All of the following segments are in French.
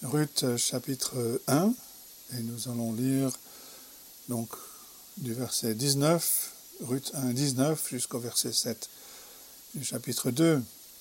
Ruth chapitre 1, et nous allons lire donc du verset 19, Ruth 1, 19 jusqu'au verset 7 du chapitre 2.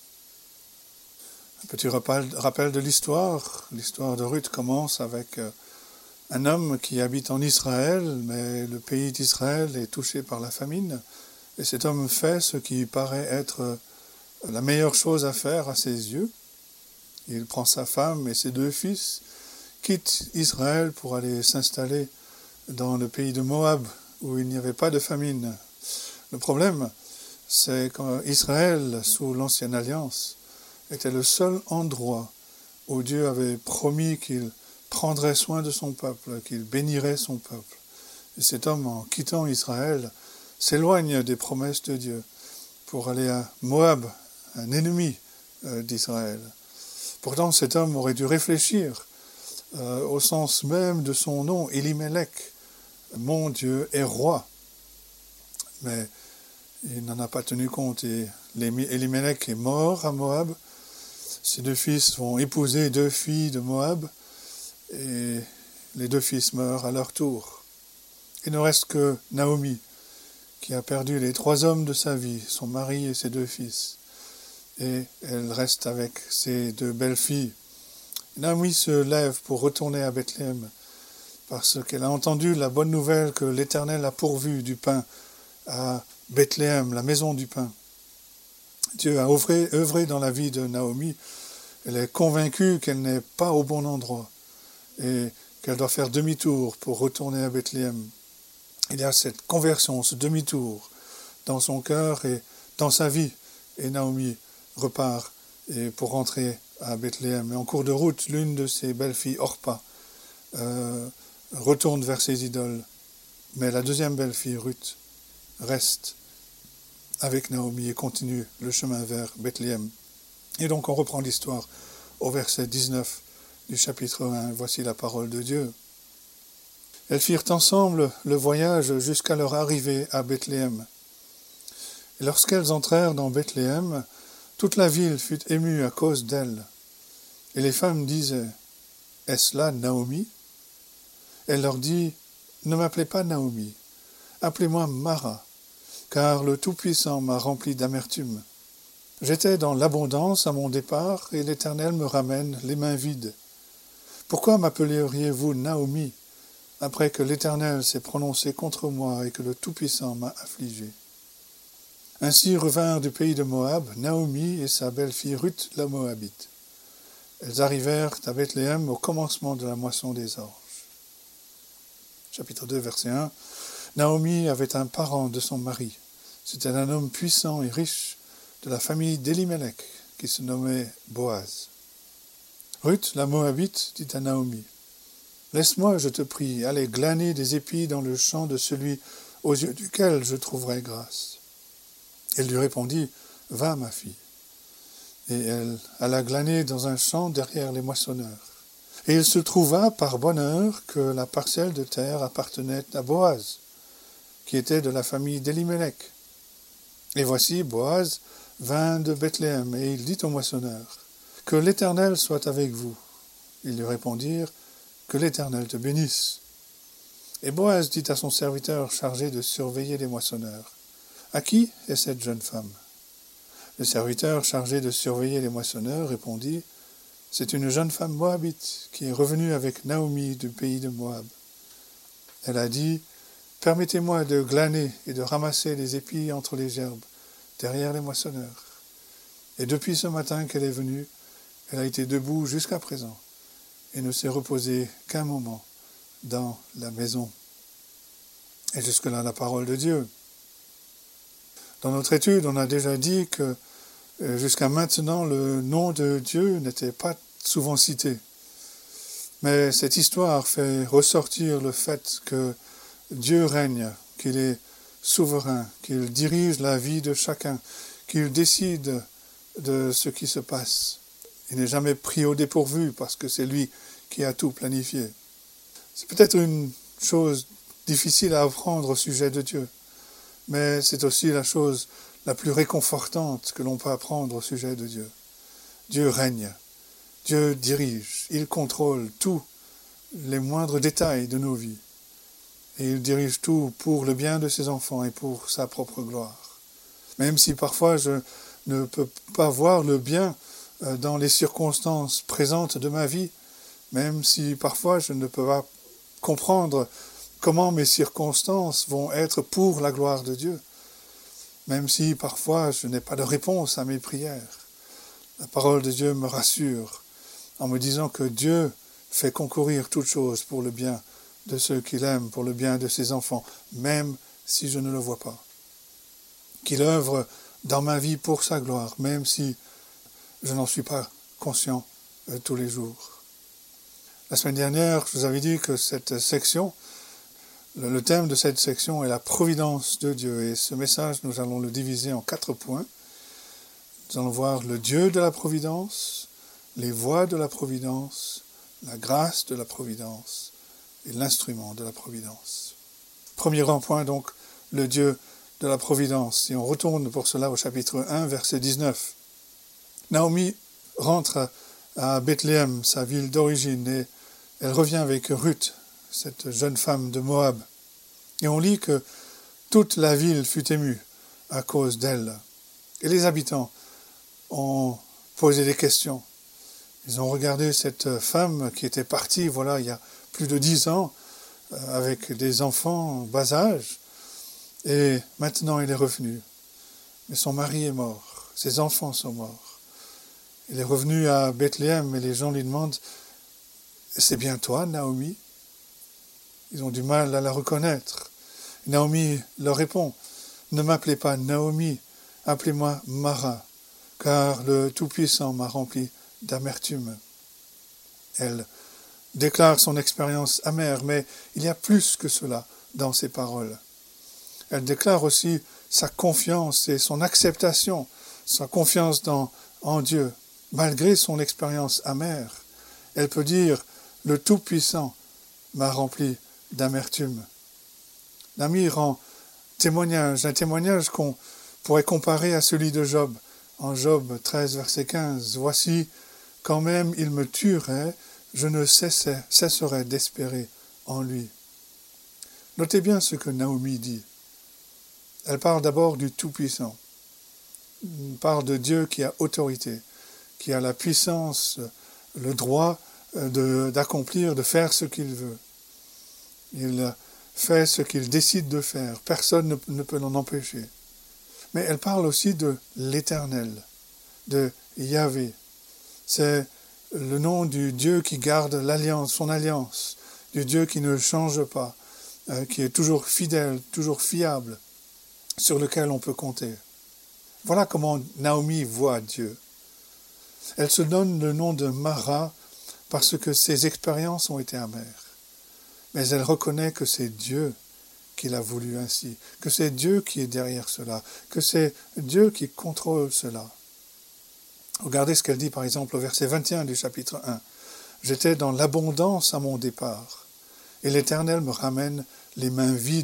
Un petit rappel de l'histoire. L'histoire de Ruth commence avec un homme qui habite en Israël, mais le pays d'Israël est touché par la famine, et cet homme fait ce qui paraît être la meilleure chose à faire à ses yeux. Il prend sa femme et ses 2 fils, quitte Israël pour aller s'installer dans le pays de Moab, où il n'y avait pas de famine. Le problème, c'est qu'Israël, sous l'Ancienne Alliance, était le seul endroit où Dieu avait promis qu'il prendrait soin de son peuple, qu'il bénirait son peuple. Et cet homme, en quittant Israël, s'éloigne des promesses de Dieu pour aller à Moab, un ennemi d'Israël. Pourtant, cet homme aurait dû réfléchir au sens même de son nom, Elimelech, mon Dieu est roi. Mais il n'en a pas tenu compte et Elimelech est mort à Moab. Ses 2 fils vont épouser 2 filles de Moab et les 2 fils meurent à leur tour. Il ne reste que Naomi qui a perdu les 3 hommes de sa vie, son mari et ses 2 fils. Et elle reste avec ses 2 belles-filles. Naomi se lève pour retourner à Bethléem parce qu'elle a entendu la bonne nouvelle que l'Éternel a pourvu du pain à Bethléem, la maison du pain. Dieu a œuvré dans la vie de Naomi. Elle est convaincue qu'elle n'est pas au bon endroit et qu'elle doit faire demi-tour pour retourner à Bethléem. Il y a cette conversion, ce demi-tour dans son cœur et dans sa vie. Et Naomi repart pour rentrer à Bethléem. Et en cours de route, l'une de ses belles-filles, Orpa, retourne vers ses idoles. Mais la deuxième belle-fille, Ruth, reste avec Naomi et continue le chemin vers Bethléem. Et donc on reprend l'histoire au verset 19 du chapitre 1. Voici la parole de Dieu. Elles firent ensemble le voyage jusqu'à leur arrivée à Bethléem. Et lorsqu'elles entrèrent dans Bethléem, toute la ville fut émue à cause d'elles. Et les femmes disaient, « Est-ce là Naomi ?» Elle leur dit, « Ne m'appelez pas Naomi, appelez-moi Mara, car le Tout-Puissant m'a rempli d'amertume. J'étais dans l'abondance à mon départ, et l'Éternel me ramène les mains vides. Pourquoi m'appelleriez-vous Naomi, après que l'Éternel s'est prononcé contre moi et que le Tout-Puissant m'a affligé ?» Ainsi revinrent du pays de Moab Naomi et sa belle-fille Ruth la Moabite. Elles arrivèrent à Bethléem au commencement de la moisson des orges. Chapitre 2, verset 1. Naomi avait un parent de son mari. C'était un homme puissant et riche de la famille d'Elimelech, qui se nommait Boaz. Ruth la Moabite dit à Naomi, « Laisse-moi, je te prie, aller glaner des épis dans le champ de celui aux yeux duquel je trouverai grâce. » Elle lui répondit, « Va, ma fille. » Et elle alla glaner dans un champ derrière les moissonneurs. Et il se trouva par bonheur que la parcelle de terre appartenait à Boaz, qui était de la famille d'Elimelech. Et voici, Boaz vint de Bethléem, et il dit aux moissonneurs, « Que l'Éternel soit avec vous. » Ils lui répondirent, « Que l'Éternel te bénisse. » Et Boaz dit à son serviteur chargé de surveiller les moissonneurs, « À qui est cette jeune femme ?» Le serviteur chargé de surveiller les moissonneurs répondit, « C'est une jeune femme moabite qui est revenue avec Naomi du pays de Moab. » Elle a dit, « Permettez-moi de glaner et de ramasser les épis entre les gerbes, derrière les moissonneurs. » Et depuis ce matin qu'elle est venue, elle a été debout jusqu'à présent et ne s'est reposée qu'un moment dans la maison. Et jusque-là, la parole de Dieu. Dans notre étude, on a déjà dit que jusqu'à maintenant, le nom de Dieu n'était pas souvent cité. Mais cette histoire fait ressortir le fait que Dieu règne, qu'il est souverain, qu'il dirige la vie de chacun, qu'il décide de ce qui se passe. Il n'est jamais pris au dépourvu parce que c'est lui qui a tout planifié. C'est peut-être une chose difficile à apprendre au sujet de Dieu. Mais c'est aussi la chose la plus réconfortante que l'on peut apprendre au sujet de Dieu. Dieu règne. Dieu dirige, il contrôle tous les moindres détails de nos vies. Et il dirige tout pour le bien de ses enfants et pour sa propre gloire. Même si parfois je ne peux pas voir le bien dans les circonstances présentes de ma vie, même si parfois je ne peux pas comprendre comment mes circonstances vont être pour la gloire de Dieu, même si parfois je n'ai pas de réponse à mes prières. La parole de Dieu me rassure en me disant que Dieu fait concourir toutes choses pour le bien de ceux qu'il aime, pour le bien de ses enfants, même si je ne le vois pas. Qu'il œuvre dans ma vie pour sa gloire, même si je n'en suis pas conscient tous les jours. La semaine dernière, je vous avais dit que cette section, le thème de cette section est la providence de Dieu. Et ce message, nous allons le diviser en 4 points. Nous allons voir le Dieu de la providence, les voies de la providence, la grâce de la providence et l'instrument de la providence. Premier grand point, donc, le Dieu de la providence. Et on retourne pour cela au chapitre 1, verset 19. Naomi rentre à Bethléem, sa ville d'origine, et elle revient avec Ruth, cette jeune femme de Moab. Et on lit que toute la ville fut émue à cause d'elle. Et les habitants ont posé des questions. Ils ont regardé cette femme qui était partie, il y a plus de 10 ans, avec des enfants en bas âge, et maintenant elle est revenue. Mais son mari est mort, ses enfants sont morts. Il est revenu à Bethléem et les gens lui demandent « C'est bien toi, Naomi ?» Ils ont du mal à la reconnaître. Naomi leur répond « Ne m'appelez pas Naomi, appelez-moi Mara, car le Tout-Puissant m'a rempli d'amertume. » Elle déclare son expérience amère, mais il y a plus que cela dans ses paroles. Elle déclare aussi sa confiance et son acceptation, sa confiance en Dieu. Malgré son expérience amère, elle peut dire « Le Tout-Puissant m'a rempli d'amertume. » Naomi rend un témoignage qu'on pourrait comparer à celui de Job. En Job 13, verset 15, « Voici, quand même il me tuerait, je ne cesserai d'espérer en lui. » Notez bien ce que Naomi dit. Elle parle d'abord du Tout-Puissant. Elle parle de Dieu qui a autorité, qui a la puissance, le droit d'accomplir, de faire ce qu'il veut. Il fait ce qu'il décide de faire. Personne ne peut l'en empêcher. Mais elle parle aussi de l'Éternel, de Yahvé. C'est le nom du Dieu qui garde l'alliance, son alliance, du Dieu qui ne change pas, qui est toujours fidèle, toujours fiable, sur lequel on peut compter. Voilà comment Naomi voit Dieu. Elle se donne le nom de Mara parce que ses expériences ont été amères. Mais elle reconnaît que c'est Dieu qui l'a voulu ainsi, que c'est Dieu qui est derrière cela, que c'est Dieu qui contrôle cela. Regardez ce qu'elle dit par exemple au verset 21 du chapitre 1. « J'étais dans l'abondance à mon départ, et l'Éternel me ramène les mains vides. »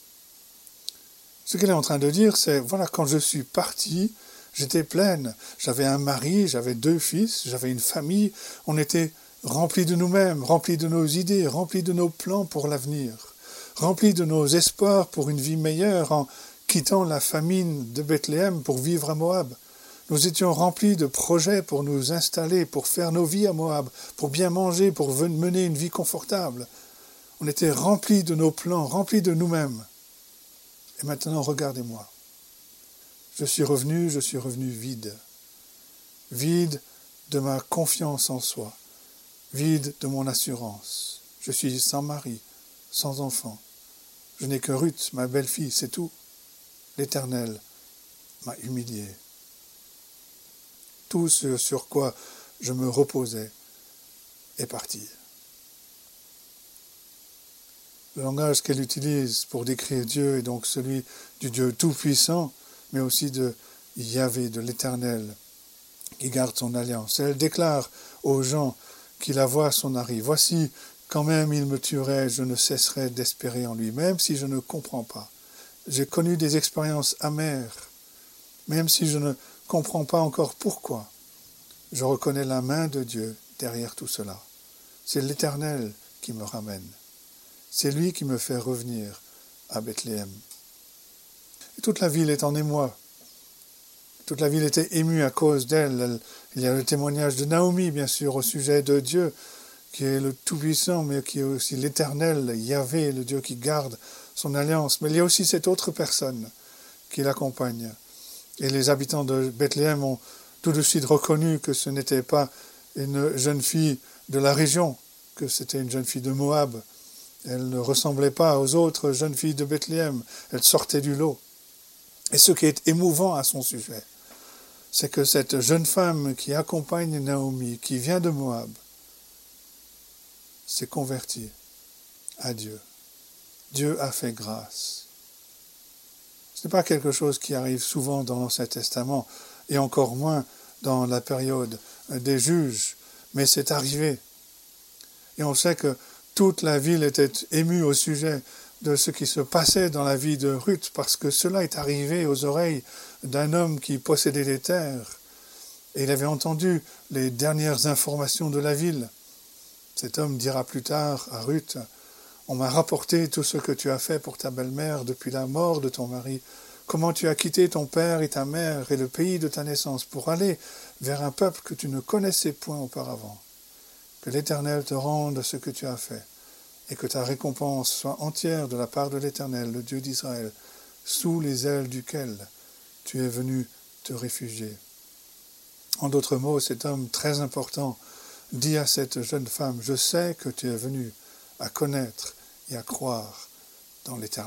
Ce qu'elle est en train de dire, c'est, quand je suis partie, j'étais pleine. J'avais un mari, j'avais 2 fils, j'avais une famille. On était remplis de nous-mêmes, remplis de nos idées, remplis de nos plans pour l'avenir, remplis de nos espoirs pour une vie meilleure en quittant la famine de Bethléem pour vivre à Moab. Nous étions remplis de projets pour nous installer, pour faire nos vies à Moab, pour bien manger, pour mener une vie confortable. On était remplis de nos plans, remplis de nous-mêmes. Et maintenant, regardez-moi. Je suis revenu vide. Vide de ma confiance en soi. Vide de mon assurance. Je suis sans mari, sans enfant. Je n'ai que Ruth, ma belle-fille, c'est tout. L'Éternel m'a humilié. Tout ce sur quoi je me reposais est parti. Le langage qu'elle utilise pour décrire Dieu est donc celui du Dieu tout-puissant, mais aussi de Yahvé, de l'Éternel, qui garde son alliance. Et elle déclare aux gens qui la voient son arrivée, « Voici, quand même il me tuerait, je ne cesserai d'espérer en lui, même si je ne comprends pas. J'ai connu des expériences amères, même si je ne comprends pas encore pourquoi. je reconnais la main de Dieu derrière tout cela. C'est l'Éternel qui me ramène. C'est lui qui me fait revenir à Bethléem. Et toute la ville est en émoi. Toute la ville était émue à cause d'elle. Il y a le témoignage de Naomi, bien sûr, au sujet de Dieu, qui est le Tout-Puissant, mais qui est aussi l'Éternel, Yahvé, le Dieu qui garde son alliance. Mais il y a aussi cette autre personne qui l'accompagne. Et les habitants de Bethléem ont tout de suite reconnu que ce n'était pas une jeune fille de la région, que c'était une jeune fille de Moab. Elle ne ressemblait pas aux autres jeunes filles de Bethléem. Elle sortait du lot. Et ce qui est émouvant à son sujet, c'est que cette jeune femme qui accompagne Naomi, qui vient de Moab, s'est convertie à Dieu. Dieu a fait grâce. Ce n'est pas quelque chose qui arrive souvent dans l'Ancien Testament, et encore moins dans la période des juges, mais c'est arrivé. Et on sait que toute la ville était émue au sujet de ce qui se passait dans la vie de Ruth, parce que cela est arrivé aux oreilles d'un homme qui possédait des terres, et il avait entendu les dernières informations de la ville. Cet homme dira plus tard à Ruth, « On m'a rapporté tout ce que tu as fait pour ta belle-mère depuis la mort de ton mari, comment tu as quitté ton père et ta mère et le pays de ta naissance pour aller vers un peuple que tu ne connaissais point auparavant. Que l'Éternel te rende ce que tu as fait, et que ta récompense soit entière de la part de l'Éternel, le Dieu d'Israël, sous les ailes duquel tu es venu te réfugier. » En d'autres mots, cet homme très important dit à cette jeune femme, « Je sais que tu es venu à connaître et à croire dans l'Éternel. »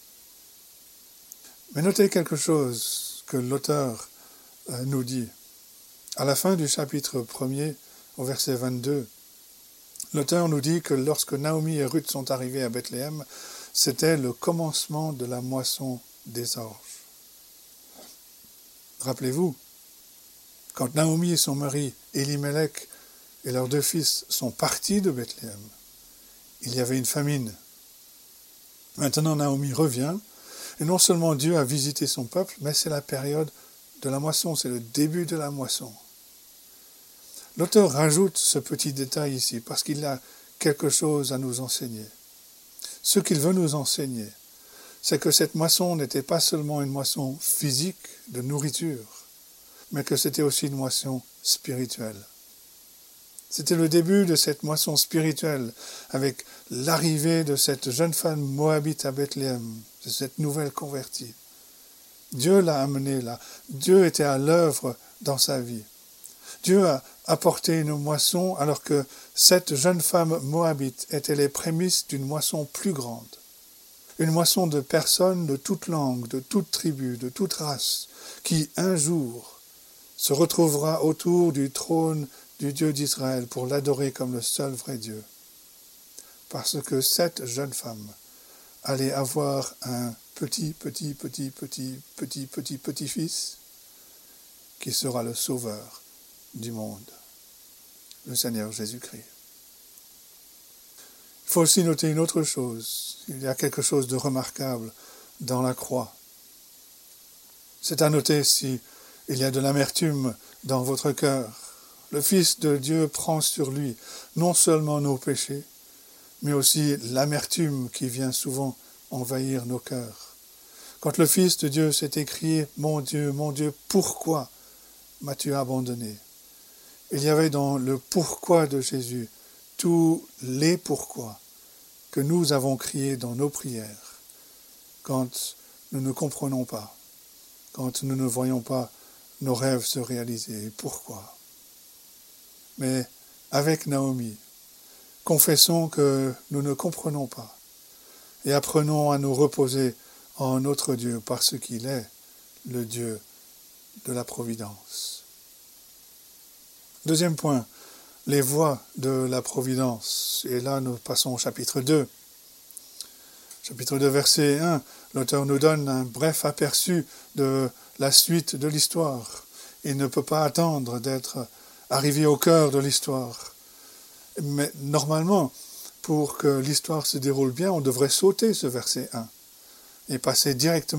Mais notez quelque chose que l'auteur nous dit. À la fin du chapitre 1er, au verset 22, l'auteur nous dit que lorsque Naomi et Ruth sont arrivés à Bethléem, c'était le commencement de la moisson des orges. Rappelez-vous, quand Naomi et son mari Elimelech et leurs 2 fils sont partis de Bethléem, il y avait une famine. Maintenant Naomi revient, et non seulement Dieu a visité son peuple, mais c'est la période de la moisson, c'est le début de la moisson. L'auteur rajoute ce petit détail ici, parce qu'il a quelque chose à nous enseigner. Ce qu'il veut nous enseigner, c'est que cette moisson n'était pas seulement une moisson physique de nourriture, mais que c'était aussi une moisson spirituelle. C'était le début de cette moisson spirituelle, avec l'arrivée de cette jeune femme moabite à Bethléem, de cette nouvelle convertie. Dieu l'a amenée là. Dieu était à l'œuvre dans sa vie. Dieu a apporté une moisson alors que cette jeune femme moabite était les prémices d'une moisson plus grande. Une moisson de personnes de toute langue, de toute tribu, de toute race, qui un jour se retrouvera autour du trône du Dieu d'Israël pour l'adorer comme le seul vrai Dieu. Parce que cette jeune femme allait avoir un petit-fils qui sera le sauveur du monde, le Seigneur Jésus-Christ. Il faut aussi noter une autre chose. Il y a quelque chose de remarquable dans la croix. C'est à noter si il y a de l'amertume dans votre cœur. Le Fils de Dieu prend sur lui non seulement nos péchés, mais aussi l'amertume qui vient souvent envahir nos cœurs. Quand le Fils de Dieu s'est écrié « Mon Dieu, pourquoi m'as-tu abandonné ?» Il y avait dans le pourquoi de Jésus tous les pourquoi que nous avons criés dans nos prières quand nous ne comprenons pas, quand nous ne voyons pas nos rêves se réaliser. Pourquoi ? Mais avec Naomi, confessons que nous ne comprenons pas et apprenons à nous reposer en notre Dieu parce qu'il est le Dieu de la providence. Deuxième point, les voies de la providence. Et là, nous passons au chapitre 2. Chapitre 2, verset 1, l'auteur nous donne un bref aperçu de la suite de l'histoire. Il ne peut pas attendre d'être arrivé au cœur de l'histoire. Mais normalement, pour que l'histoire se déroule bien, on devrait sauter ce verset 1 et passer directement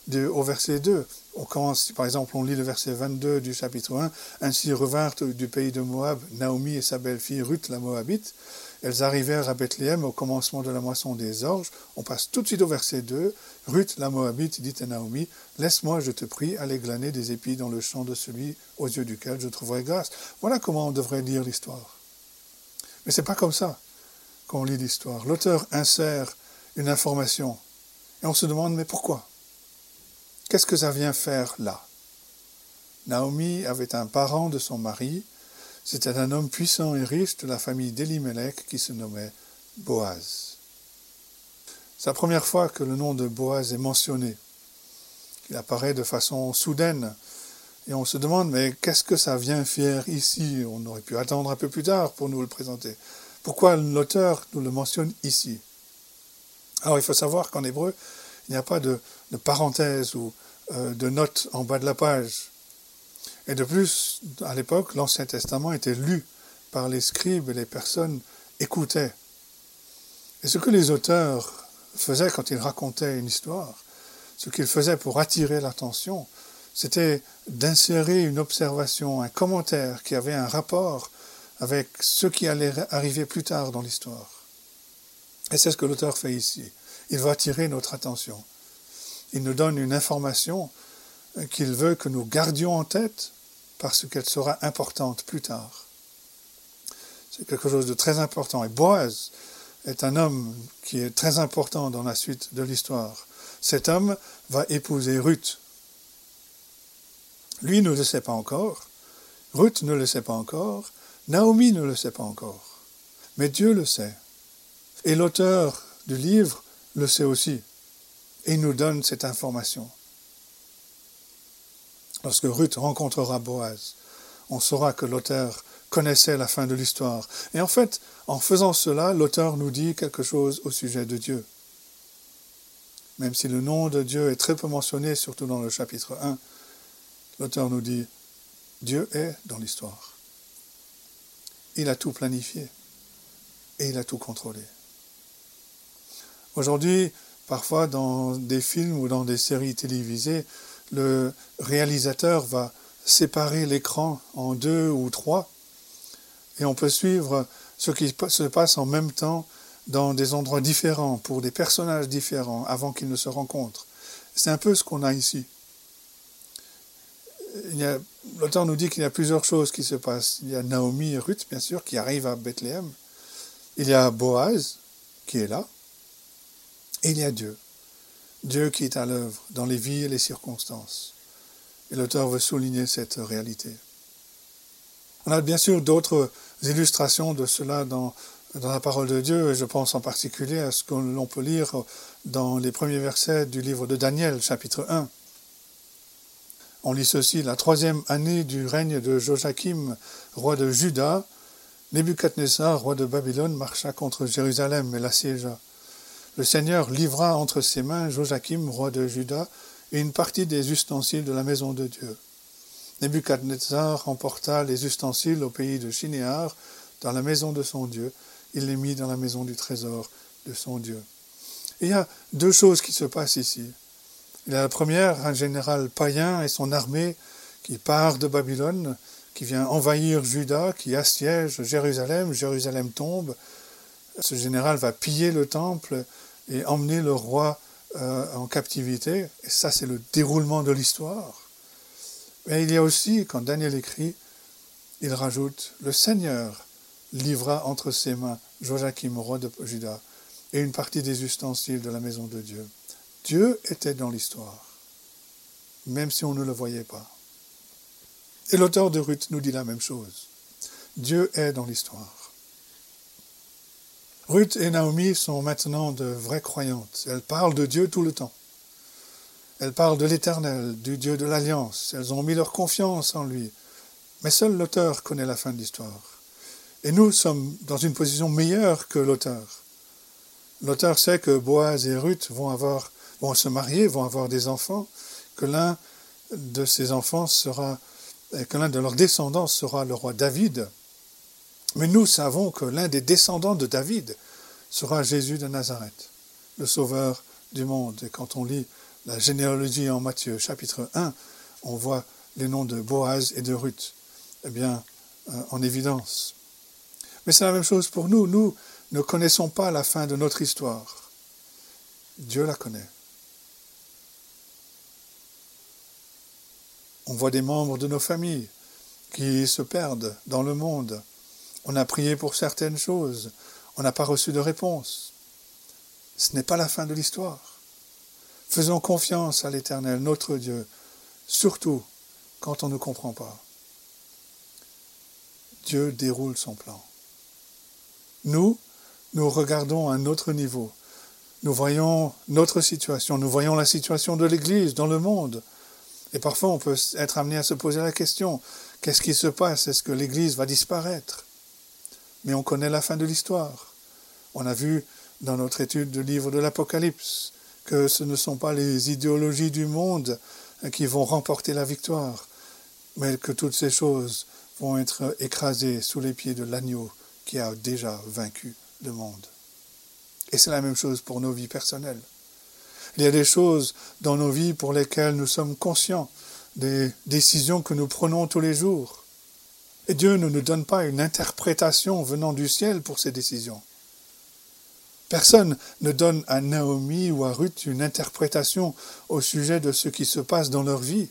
au verset 2. On commence, par exemple, on lit le verset 22 du chapitre 1. « Ainsi revinrent du pays de Moab Naomi et sa belle-fille Ruth la Moabite. Elles arrivèrent à Bethléem au commencement de la moisson des orges. » On passe tout de suite au verset 2. « Ruth la Moabite dit à Naomi, « Laisse-moi, je te prie, aller glaner des épis dans le champ de celui aux yeux duquel je trouverai grâce. » Voilà comment on devrait lire l'histoire. Mais c'est pas comme ça qu'on lit l'histoire. L'auteur insère une information et on se demande, mais pourquoi ? Qu'est-ce que ça vient faire là ? Naomi avait un parent de son mari, c'était un homme puissant et riche de la famille d'Elimelech qui se nommait Boaz. C'est la première fois que le nom de Boaz est mentionné. Il apparaît de façon soudaine et on se demande, mais qu'est-ce que ça vient faire ici ? On aurait pu attendre un peu plus tard pour nous le présenter. Pourquoi l'auteur nous le mentionne ici ? Alors il faut savoir qu'en hébreu, il n'y a pas de parenthèse ou de note en bas de la page. Et de plus, à l'époque, l'Ancien Testament était lu par les scribes et les personnes écoutaient. Et ce que les auteurs faisaient quand ils racontaient une histoire, ce qu'ils faisaient pour attirer l'attention, c'était d'insérer une observation, un commentaire qui avait un rapport avec ce qui allait arriver plus tard dans l'histoire. Et c'est ce que l'auteur fait ici. Il va attirer notre attention. Il nous donne une information qu'il veut que nous gardions en tête parce qu'elle sera importante plus tard. C'est quelque chose de très important. Et Boaz est un homme qui est très important dans la suite de l'histoire. Cet homme va épouser Ruth. Lui ne le sait pas encore. Ruth ne le sait pas encore. Naomi ne le sait pas encore. Mais Dieu le sait. Et l'auteur du livre le sait aussi. Et il nous donne cette information. Lorsque Ruth rencontrera Boaz, on saura que l'auteur connaissait la fin de l'histoire. Et en fait, en faisant cela, l'auteur nous dit quelque chose au sujet de Dieu. Même si le nom de Dieu est très peu mentionné, surtout dans le chapitre 1, l'auteur nous dit « Dieu est dans l'histoire. Il a tout planifié et il a tout contrôlé. » Aujourd'hui, parfois dans des films ou dans des séries télévisées, le réalisateur va séparer l'écran en 2 ou 3 et on peut suivre ce qui se passe en même temps dans des endroits différents, pour des personnages différents, avant qu'ils ne se rencontrent. C'est un peu ce qu'on a ici. L'auteur nous dit qu'il y a plusieurs choses qui se passent. Il y a Naomi et Ruth, bien sûr, qui arrivent à Bethléem. Il y a Boaz, qui est là. Et il y a Dieu. Dieu qui est à l'œuvre dans les vies et les circonstances. Et l'auteur veut souligner cette réalité. On a bien sûr d'autres illustrations de cela dans la parole de Dieu, et je pense en particulier à ce que l'on peut lire dans les premiers versets du livre de Daniel, chapitre 1. On lit ceci: « La 3e année du règne de Joachim, roi de Juda, Nebuchadnezzar, roi de Babylone, marcha contre Jérusalem et l'assiégea. Le Seigneur livra entre ses mains Joachim, roi de Juda, et une partie des ustensiles de la maison de Dieu. Nebuchadnezzar emporta les ustensiles au pays de Shinéar, dans la maison de son Dieu. Il les mit dans la maison du trésor de son Dieu. » Et il y a 2 choses qui se passent ici. Il y a la première, un général païen et son armée qui part de Babylone, qui vient envahir Juda, qui assiège Jérusalem. Jérusalem tombe. Ce général va piller le temple et emmener le roi en captivité. Et ça, c'est le déroulement de l'histoire. Mais il y a aussi, quand Daniel écrit, il rajoute « Le Seigneur livra entre ses mains Joachim, roi de Juda, et une partie des ustensiles de la maison de Dieu. » Dieu était dans l'histoire, même si on ne le voyait pas. Et l'auteur de Ruth nous dit la même chose. Dieu est dans l'histoire. Ruth et Naomi sont maintenant de vraies croyantes. Elles parlent de Dieu tout le temps. Elles parlent de l'Éternel, du Dieu de l'Alliance. Elles ont mis leur confiance en lui. Mais seul l'auteur connaît la fin de l'histoire. Et nous sommes dans une position meilleure que l'auteur. L'auteur sait que Boaz et Ruth vont se marier, vont avoir des enfants, que l'un de ces enfants que l'un de leurs descendants sera le roi David. Mais nous savons que l'un des descendants de David sera Jésus de Nazareth, le sauveur du monde. Et quand on lit la généalogie en Matthieu, chapitre 1, on voit les noms de Boaz et de Ruth, en évidence. Mais c'est la même chose pour nous. Nous ne connaissons pas la fin de notre histoire. Dieu la connaît. On voit des membres de nos familles qui se perdent dans le monde. On a prié pour certaines choses. On n'a pas reçu de réponse. Ce n'est pas la fin de l'histoire. Faisons confiance à l'Éternel, notre Dieu, surtout quand on ne comprend pas. Dieu déroule son plan. Nous regardons à un autre niveau. Nous voyons notre situation, nous voyons la situation de l'Église dans le monde. Et parfois, on peut être amené à se poser la question, qu'est-ce qui se passe? Est-ce que l'Église va disparaître? Mais on connaît la fin de l'histoire. On a vu dans notre étude du livre de l'Apocalypse que ce ne sont pas les idéologies du monde qui vont remporter la victoire, mais que toutes ces choses vont être écrasées sous les pieds de l'agneau qui a déjà vaincu le monde. Et c'est la même chose pour nos vies personnelles. Il y a des choses dans nos vies pour lesquelles nous sommes conscients des décisions que nous prenons tous les jours. Et Dieu ne nous donne pas une interprétation venant du ciel pour ces décisions. Personne ne donne à Naomi ou à Ruth une interprétation au sujet de ce qui se passe dans leur vie.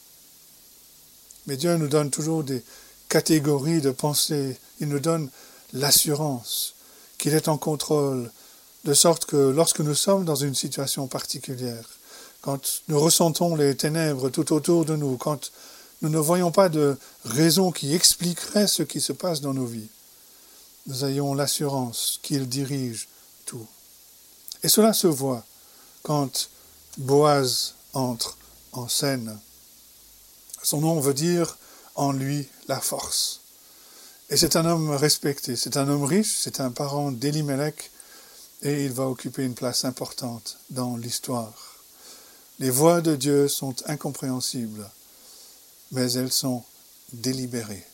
Mais Dieu nous donne toujours des catégories de pensée. Il nous donne l'assurance qu'il est en contrôle, de sorte que lorsque nous sommes dans une situation particulière, quand nous ressentons les ténèbres tout autour de nous, quand nous ne voyons pas de raison qui expliquerait ce qui se passe dans nos vies, nous ayons l'assurance qu'il dirige tout. Et cela se voit quand Boaz entre en scène. Son nom veut dire en lui la force. Et c'est un homme respecté, c'est un homme riche, c'est un parent d'Elimelech, et il va occuper une place importante dans l'histoire. Les voies de Dieu sont incompréhensibles, mais elles sont délibérées.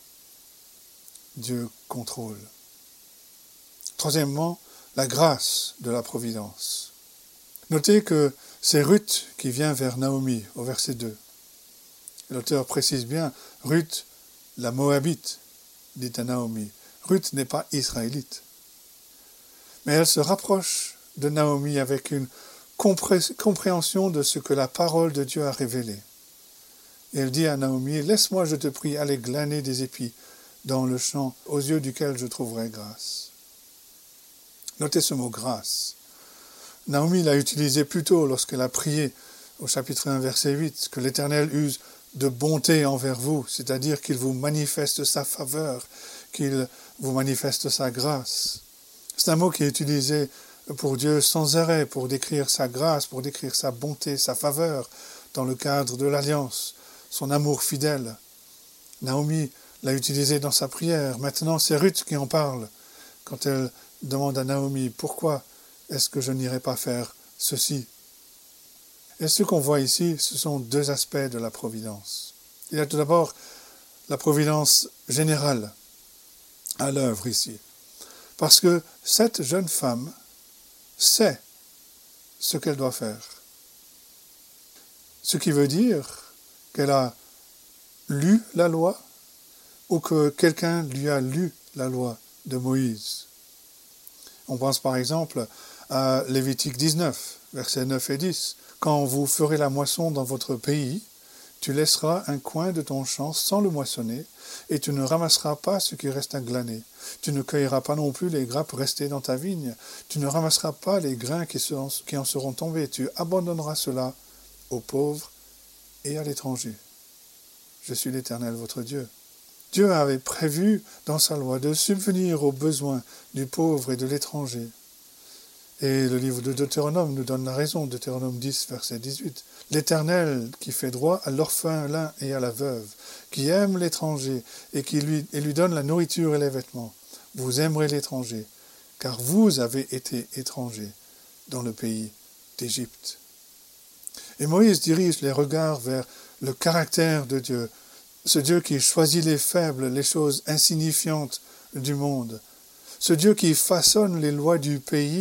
Dieu contrôle. Troisièmement, la grâce de la providence. Notez que c'est Ruth qui vient vers Naomi, au verset 2. L'auteur précise bien, Ruth, la Moabite, dit à Naomi. Ruth n'est pas israélite. Mais elle se rapproche de Naomi avec une compréhension de ce que la parole de Dieu a révélé. Et elle dit à Naomi, « Laisse-moi, je te prie, aller glaner des épis dans le champ, aux yeux duquel je trouverai grâce. » Notez ce mot « grâce ». Naomi l'a utilisé plus tôt lorsqu'elle a prié au chapitre 1, verset 8, que l'Éternel use de bonté envers vous, c'est-à-dire qu'il vous manifeste sa faveur, qu'il vous manifeste sa grâce. C'est un mot qui est utilisé pour Dieu sans arrêt, pour décrire sa grâce, pour décrire sa bonté, sa faveur, dans le cadre de l'alliance, son amour fidèle. Naomi l'a utilisé dans sa prière. Maintenant, c'est Ruth qui en parle, quand elle demande à Naomi, « Pourquoi est-ce que je n'irai pas faire ceci ?» Et ce qu'on voit ici, ce sont deux aspects de la providence. Il y a tout d'abord la providence générale à l'œuvre ici. Parce que cette jeune femme sait ce qu'elle doit faire. Ce qui veut dire qu'elle a lu la loi ou que quelqu'un lui a lu la loi de Moïse. On pense par exemple à Lévitique 19, versets 9 et 10. « Quand vous ferez la moisson dans votre pays, tu laisseras un coin de ton champ sans le moissonner, et tu ne ramasseras pas ce qui reste à glaner. Tu ne cueilleras pas non plus les grappes restées dans ta vigne. Tu ne ramasseras pas les grains qui en seront tombés. Tu abandonneras cela aux pauvres et à l'étranger. Je suis l'Éternel, votre Dieu. » Dieu avait prévu dans sa loi de subvenir aux besoins du pauvre et de l'étranger. Et le livre de Deutéronome nous donne la raison, Deutéronome 10, verset 18. « L'Éternel qui fait droit à l'orphelin et à la veuve, qui aime l'étranger et qui lui donne la nourriture et les vêtements. Vous aimerez l'étranger, car vous avez été étrangers dans le pays d'Égypte. » Et Moïse dirige les regards vers le caractère de Dieu, ce Dieu qui choisit les faibles, les choses insignifiantes du monde, ce Dieu qui façonne les lois du pays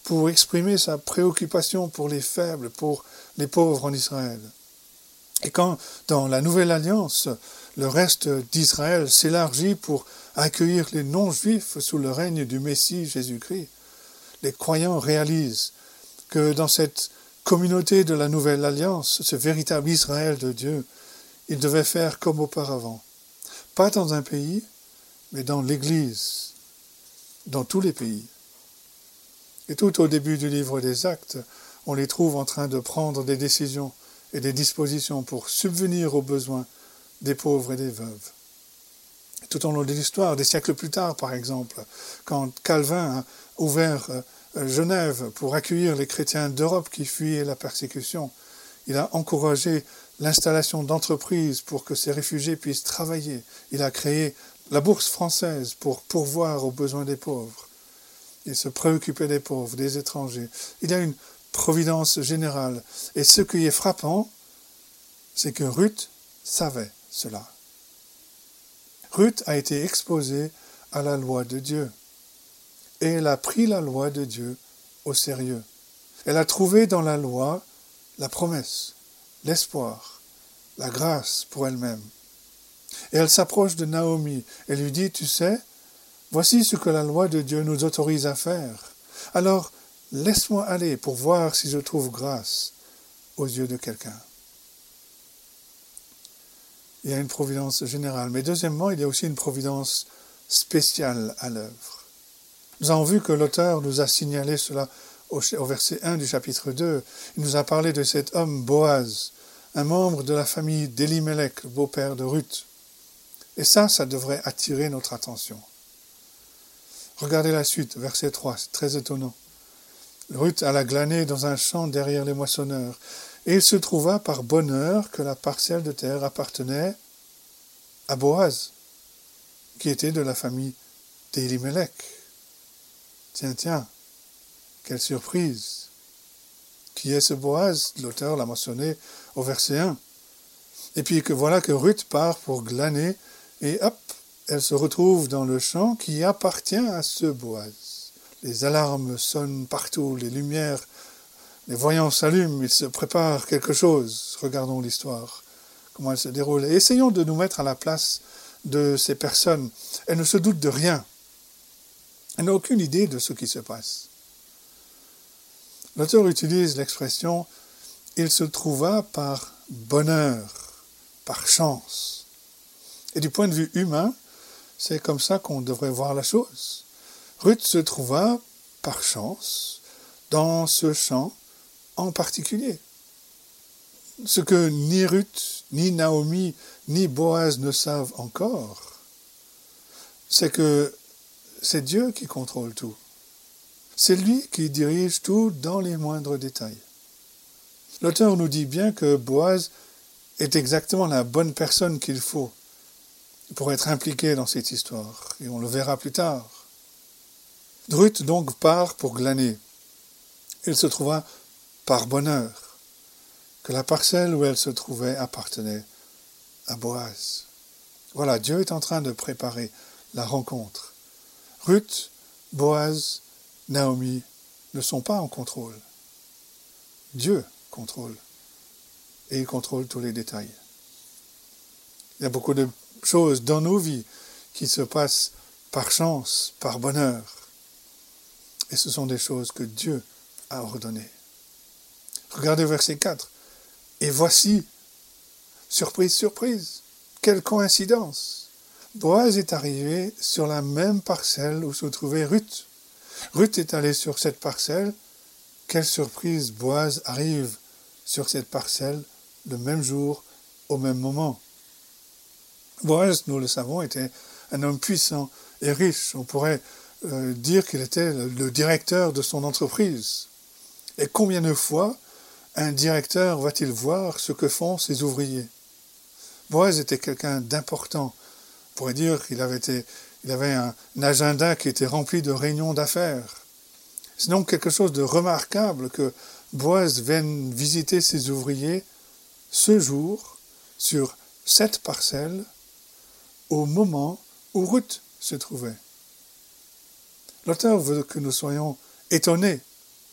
pour exprimer sa préoccupation pour les faibles, pour les pauvres en Israël. Et quand, dans la Nouvelle Alliance, le reste d'Israël s'élargit pour accueillir les non-juifs sous le règne du Messie Jésus-Christ, les croyants réalisent que dans cette communauté de la Nouvelle Alliance, ce véritable Israël de Dieu, ils devaient faire comme auparavant. Pas dans un pays, mais dans l'Église, dans tous les pays. Et tout au début du livre des Actes, on les trouve en train de prendre des décisions et des dispositions pour subvenir aux besoins des pauvres et des veuves. Tout au long de l'histoire, des siècles plus tard par exemple, quand Calvin a ouvert Genève pour accueillir les chrétiens d'Europe qui fuyaient la persécution, il a encouragé l'installation d'entreprises pour que ces réfugiés puissent travailler. Il a créé la bourse française pour pourvoir aux besoins des pauvres. Il se préoccupait des pauvres, des étrangers. Il y a une providence générale. Et ce qui est frappant, c'est que Ruth savait cela. Ruth a été exposée à la loi de Dieu. Et elle a pris la loi de Dieu au sérieux. Elle a trouvé dans la loi la promesse, l'espoir, la grâce pour elle-même. Et elle s'approche de Naomi et lui dit, « Tu sais, voici ce que la loi de Dieu nous autorise à faire. Alors, laisse-moi aller pour voir si je trouve grâce aux yeux de quelqu'un. » Il y a une providence générale. Mais deuxièmement, il y a aussi une providence spéciale à l'œuvre. Nous avons vu que l'auteur nous a signalé cela au verset 1 du chapitre 2. Il nous a parlé de cet homme Boaz, un membre de la famille d'Elimelech, le beau-père de Ruth. Et ça devrait attirer notre attention. Regardez la suite, verset 3, c'est très étonnant. Ruth alla glaner dans un champ derrière les moissonneurs, et il se trouva par bonheur que la parcelle de terre appartenait à Boaz, qui était de la famille d'Elimelech. Tiens, quelle surprise! Qui est ce Boaz? L'auteur l'a mentionné au verset 1. Et puis voilà que Ruth part pour glaner, et hop, elle se retrouve dans le champ qui appartient à ce Boaz. Les alarmes sonnent partout, les lumières, les voyants s'allument, il se prépare quelque chose. Regardons l'histoire, comment elle se déroule. Et essayons de nous mettre à la place de ces personnes. Elles ne se doutent de rien. Elles n'ont aucune idée de ce qui se passe. L'auteur utilise l'expression « il se trouva par bonheur, par chance ». Et du point de vue humain, c'est comme ça qu'on devrait voir la chose. Ruth se trouva par chance dans ce champ en particulier. Ce que ni Ruth, ni Naomi, ni Boaz ne savent encore, c'est que c'est Dieu qui contrôle tout. C'est lui qui dirige tout dans les moindres détails. L'auteur nous dit bien que Boaz est exactement la bonne personne qu'il faut pour être impliqué dans cette histoire, et on le verra plus tard. Ruth donc part pour glaner. Il se trouva par bonheur que la parcelle où elle se trouvait appartenait à Boaz. Voilà, Dieu est en train de préparer la rencontre. Ruth, Boaz, Naomi ne sont pas en contrôle. Dieu contrôle. Et il contrôle tous les détails. Il y a beaucoup de choses dans nos vies qui se passent par chance, par bonheur. Et ce sont des choses que Dieu a ordonnées. Regardez verset 4. Et voici, surprise, surprise, quelle coïncidence. Boaz est arrivé sur la même parcelle où se trouvait Ruth. Ruth est allée sur cette parcelle. Quelle surprise, Boaz arrive sur cette parcelle le même jour, au même moment. Boaz, nous le savons, était un homme puissant et riche. On pourrait dire qu'il était le directeur de son entreprise. Et combien de fois un directeur va-t-il voir ce que font ses ouvriers? Boaz était quelqu'un d'important. On pourrait dire qu'il avait un agenda qui était rempli de réunions d'affaires. C'est donc quelque chose de remarquable que Boaz vienne visiter ses ouvriers ce jour, sur cette parcelle, au moment où Ruth se trouvait. L'auteur veut que nous soyons étonnés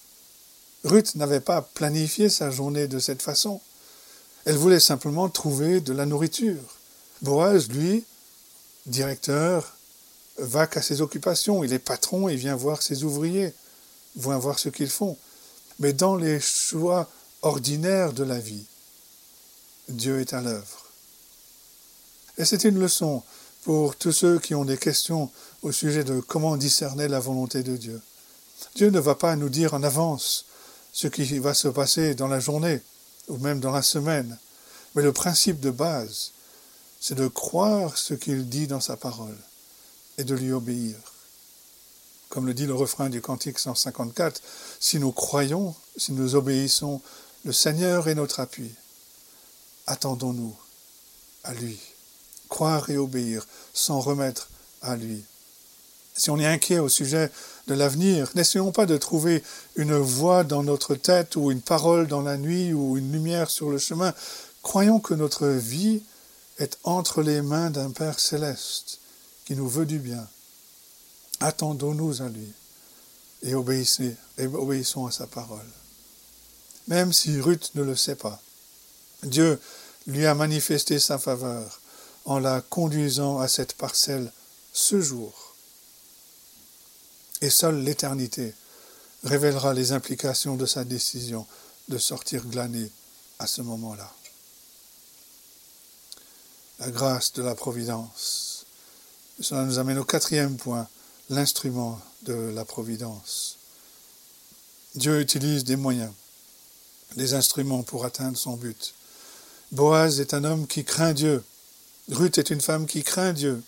Ruth n'avait pas planifié sa journée de cette façon. Elle voulait simplement trouver de la nourriture. Boaz, lui, directeur, va qu'à ses occupations. Il est patron, il vient voir ses ouvriers, vient voir ce qu'ils font. Mais dans les choix ordinaires de la vie, Dieu est à l'œuvre. Et c'est une leçon pour tous ceux qui ont des questions au sujet de comment discerner la volonté de Dieu. Dieu ne va pas nous dire en avance ce qui va se passer dans la journée ou même dans la semaine. Mais le principe de base, c'est de croire ce qu'il dit dans sa parole et de lui obéir. Comme le dit le refrain du Cantique 154, si nous croyons, si nous obéissons, le Seigneur est notre appui. Attendons-nous à lui. Croire et obéir, s'en remettre à lui. Si on est inquiet au sujet de l'avenir, n'essayons pas de trouver une voix dans notre tête ou une parole dans la nuit ou une lumière sur le chemin. Croyons que notre vie est entre les mains d'un Père céleste qui nous veut du bien. Attendons-nous à lui et obéissons à sa parole. Même si Ruth ne le sait pas, Dieu lui a manifesté sa faveur en la conduisant à cette parcelle ce jour. Et seule l'éternité révélera les implications de sa décision de sortir glaner à ce moment-là. La grâce de la providence. Cela nous amène au 4e point, l'instrument de la providence. Dieu utilise des moyens, des instruments pour atteindre son but. Boaz est un homme qui craint Dieu. Ruth est une femme qui craint Dieu.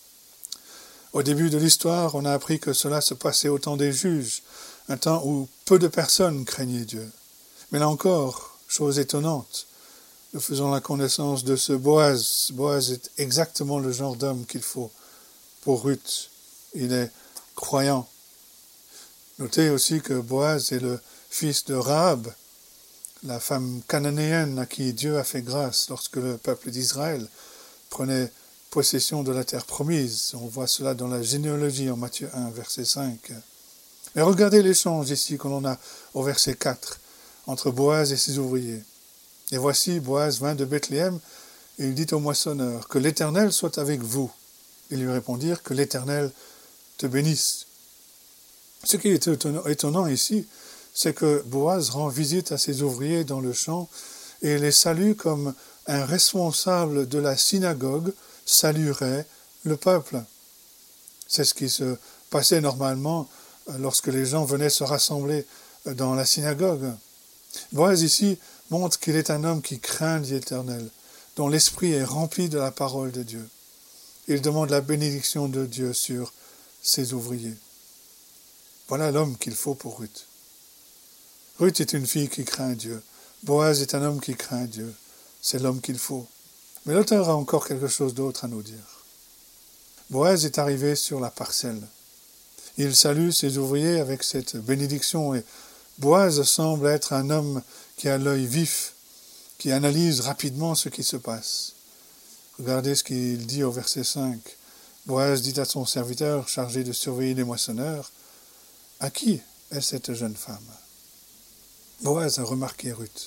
Au début de l'histoire, on a appris que cela se passait au temps des juges, un temps où peu de personnes craignaient Dieu. Mais là encore, chose étonnante, nous faisons la connaissance de ce Boaz. Boaz est exactement le genre d'homme qu'il faut pour Ruth. Il est croyant. Notez aussi que Boaz est le fils de Rahab, la femme cananéenne à qui Dieu a fait grâce lorsque le peuple d'Israël prenait possession de la terre promise. On voit cela dans la généalogie en Matthieu 1, verset 5. Mais regardez l'échange ici que l'on a au verset 4, entre Boaz et ses ouvriers. Et voici, Boaz vint de Bethléem, et il dit au moissonneur, « Que l'Éternel soit avec vous. » Ils lui répondirent, « Que l'Éternel te bénisse. » Ce qui est étonnant ici, c'est que Boaz rend visite à ses ouvriers dans le champ et les salue comme un responsable de la synagogue saluerait le peuple. C'est ce qui se passait normalement lorsque les gens venaient se rassembler dans la synagogue. Boaz ici montre qu'il est un homme qui craint l'Éternel, dont l'esprit est rempli de la parole de Dieu. Il demande la bénédiction de Dieu sur ses ouvriers. Voilà l'homme qu'il faut pour Ruth. Ruth est une fille qui craint Dieu. Boaz est un homme qui craint Dieu. C'est l'homme qu'il faut. Mais l'auteur a encore quelque chose d'autre à nous dire. Boaz est arrivé sur la parcelle. Il salue ses ouvriers avec cette bénédiction et Boaz semble être un homme qui a l'œil vif, qui analyse rapidement ce qui se passe. Regardez ce qu'il dit au verset 5. Boaz dit à son serviteur chargé de surveiller les moissonneurs, « À qui est cette jeune femme ?» Boaz a remarqué Ruth.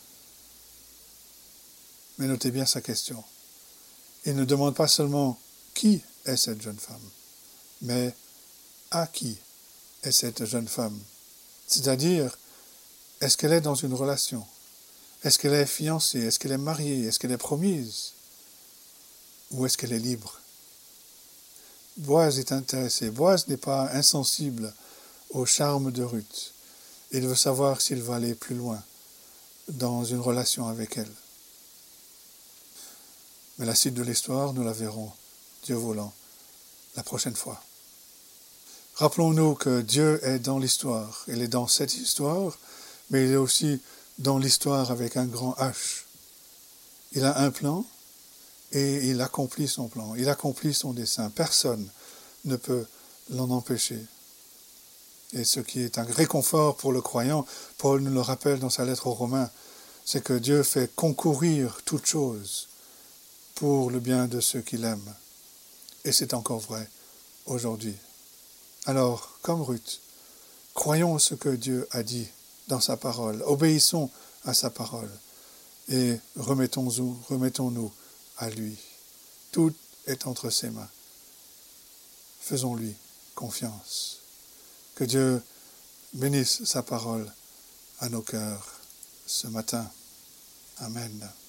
Mais notez bien sa question. Il ne demande pas seulement « Qui est cette jeune femme ?» mais « À qui est cette jeune femme ?» C'est-à-dire, est-ce qu'elle est dans une relation? Est-ce qu'elle est fiancée? Est-ce qu'elle est mariée? Est-ce qu'elle est promise? Ou est-ce qu'elle est libre? Boaz est intéressé. Boaz n'est pas insensible au charme de Ruth. Il veut savoir s'il va aller plus loin dans une relation avec elle. Mais la suite de l'histoire, nous la verrons, Dieu voulant, la prochaine fois. Rappelons-nous que Dieu est dans l'histoire. Il est dans cette histoire, mais il est aussi dans l'histoire avec un grand H. Il a un plan et il accomplit son plan. Il accomplit son dessein. Personne ne peut l'en empêcher. Et ce qui est un réconfort pour le croyant, Paul nous le rappelle dans sa lettre aux Romains, c'est que Dieu fait concourir toutes choses pour le bien de ceux qu'il aime. Et c'est encore vrai aujourd'hui. Alors, comme Ruth, croyons ce que Dieu a dit dans sa parole, obéissons à sa parole et remettons-nous à lui. Tout est entre ses mains. Faisons-lui confiance. Que Dieu bénisse sa parole à nos cœurs ce matin. Amen.